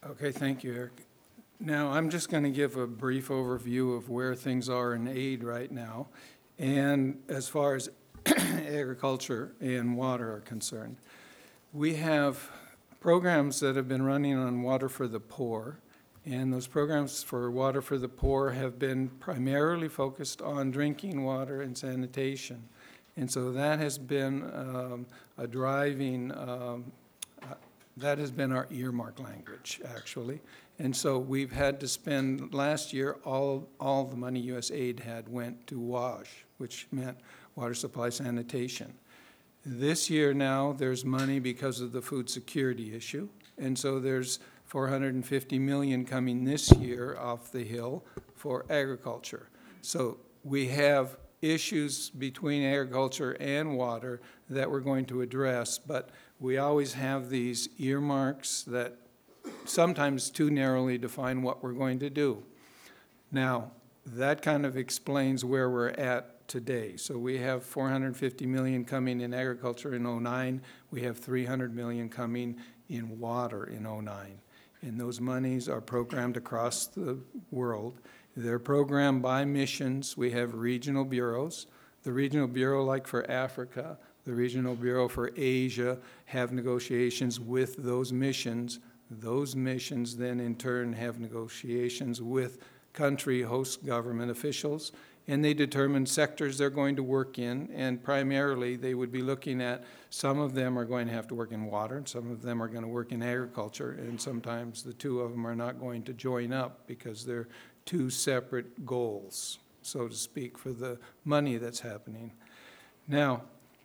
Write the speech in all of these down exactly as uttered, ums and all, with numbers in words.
Okay, thank you, Eric. Now, I'm just going to give a brief overview of where things are in aid right now, and as far as agriculture and water are concerned. We have programs that have been running on Water for the Poor, and those programs for Water for the Poor have been primarily focused on drinking water and sanitation. And so that has been um, a driving, um, uh, that has been our earmark language, actually. And so we've had to spend, last year, all, all the money U S A I D had went to WASH, which meant water supply sanitation. This year now, there's money because of the food security issue. And so there's four hundred fifty million dollars coming this year off the Hill for agriculture. So we have issues between agriculture and water that we're going to address, but we always have these earmarks that sometimes too narrowly define what we're going to do. Now, that kind of explains where we're at today. So we have four hundred fifty million dollars coming in agriculture in oh nine. We have three hundred million dollars coming in water in oh nine. And those monies are programmed across the world. They're programmed by missions. We have regional bureaus. The regional bureau, like for Africa, the regional bureau for Asia, have negotiations with those missions. Those missions then in turn have negotiations with country host government officials, and they determine sectors they're going to work in, and primarily they would be looking at, some of them are going to have to work in water, and some of them are going to work in agriculture, and sometimes the two of them are not going to join up because they're two separate goals, so to speak, for the money that's happening. Now,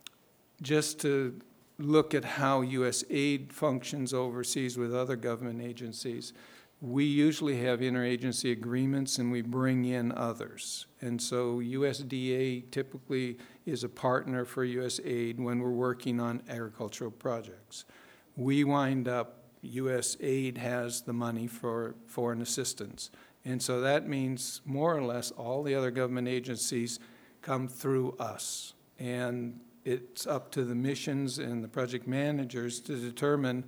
just to look at how U S A I D functions overseas with other government agencies, we usually have interagency agreements and we bring in others. And so U S D A typically is a partner for U S A I D when we're working on agricultural projects. We wind up, U S A I D has the money for foreign assistance. And so that means more or less all the other government agencies come through us. And it's up to the missions and the project managers to determine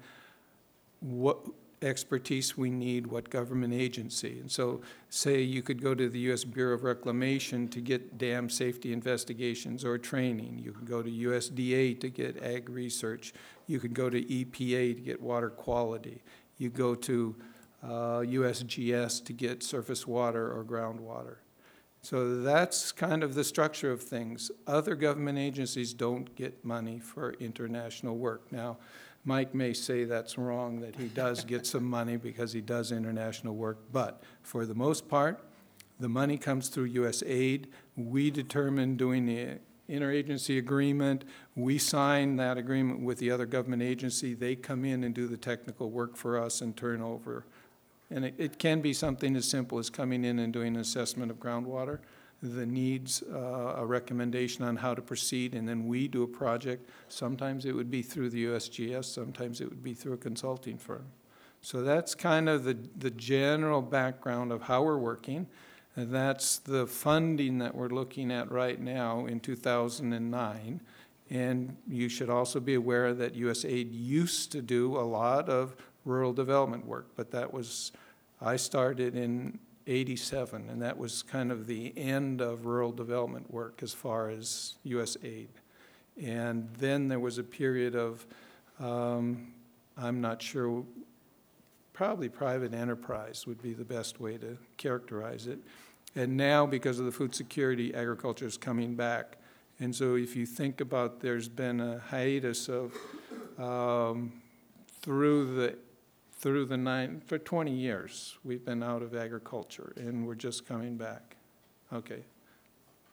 what expertise we need, what government agency. And so say you could go to the U S Bureau of Reclamation to get dam safety investigations or training. You could go to U S D A to get ag research. You could go to E P A to get water quality. You go to uh, U S G S to get surface water or groundwater. So that's kind of the structure of things. Other government agencies don't get money for international work. Now, Mike may say that's wrong, that he does get some money because he does international work, but for the most part, the money comes through U S A I D. We determine doing the interagency agreement. We sign that agreement with the other government agency. They come in and do the technical work for us and turn over. And it, it can be something as simple as coming in and doing an assessment of groundwater, the needs, uh, a recommendation on how to proceed, and then we do a project. Sometimes it would be through the U S G S, sometimes it would be through a consulting firm. So that's kind of the, the general background of how we're working, and that's the funding that we're looking at right now in two thousand nine. And you should also be aware that U S A I D used to do a lot of rural development work, but that was, I started in eighty-seven, and that was kind of the end of rural development work as far as U S A I D. And then there was a period of, um, I'm not sure, probably private enterprise would be the best way to characterize it. And now, because of the food security, agriculture is coming back. And so if you think about, there's been a hiatus of um, through the through the nine, for twenty years, we've been out of agriculture, and we're just coming back. Okay,